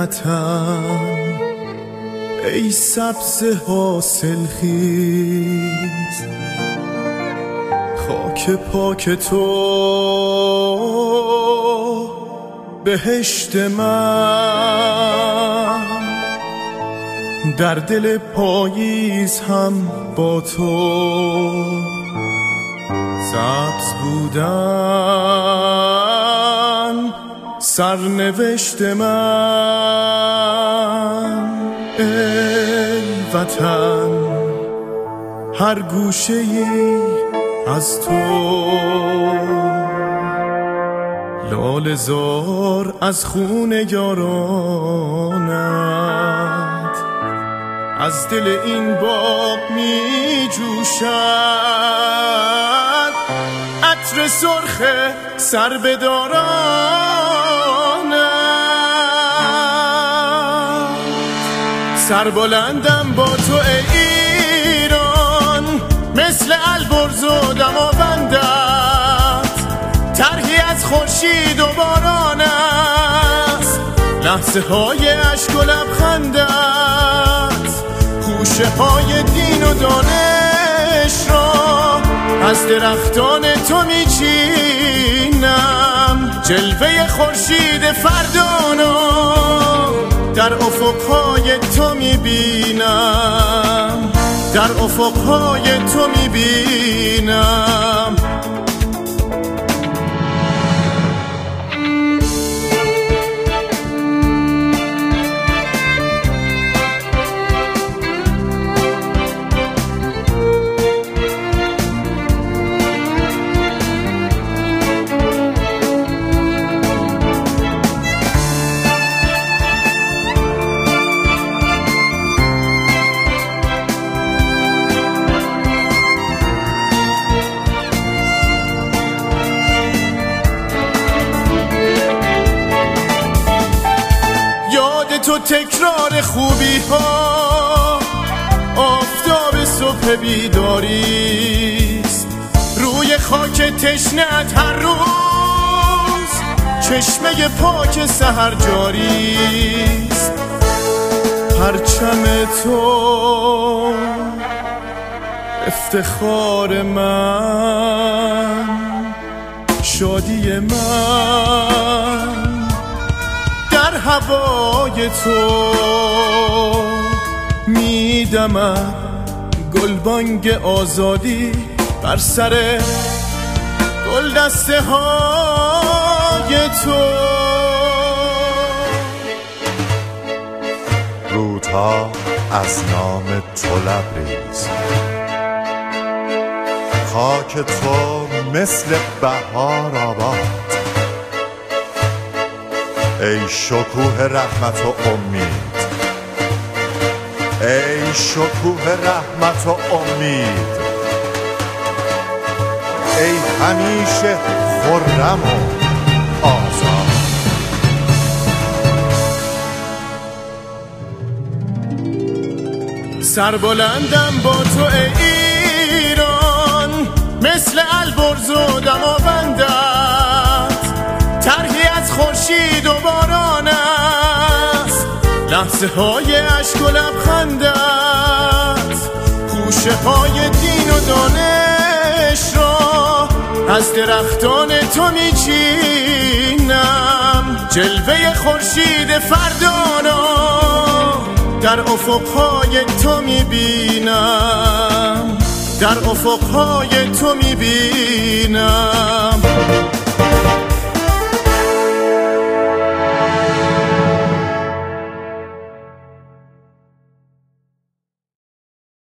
وطن ای سبز حاصل خیز، خاک پاک تو بهشت من، در دل پاییز هم با تو سبز بودن سرنوشت من. ای وطن هر گوشه ای از تو لاله زار از خون یارانت از دل این باغ می جوشد، عطر سرخ سر به دارانت. سربلندم با تو ای ایران، مثل البرز و دماوندت، طرحی از خورشید و باران است، لحظه های اشک و لبخندت، خوشه های دین و دانش را از درختان تو میچینم، جلوه خورشید فردانا در افقهای تو میبینم، در افقهای تو میبینم. تو تکرار خوبی ها آفتاب صبح بیداریست، روی خاک تشنه‌ات هر روز چشمه پاک سحر جاریست. پرچم تو افتخار من، شادی من، در هوای تو میدمد گلبانگ آزادی بر سر گلدسته های تو. رودها از نام تو لبریز، خاک تو مثل بهار آباد، ای شکوه رحمت و امید، ای شکوه رحمت و امید، ای همیشه خرم و آزاد. سربلندم با تو ای ایران، مثل البرز و دماوندت، طرحی از خورشید و باران است، لحظه های اشک و لبخندت، خوشه های دین و دانش را از درختان تو میچینم، جلوه خورشید فردانا در افقهای تو میبینم، در افقهای تو میبینم.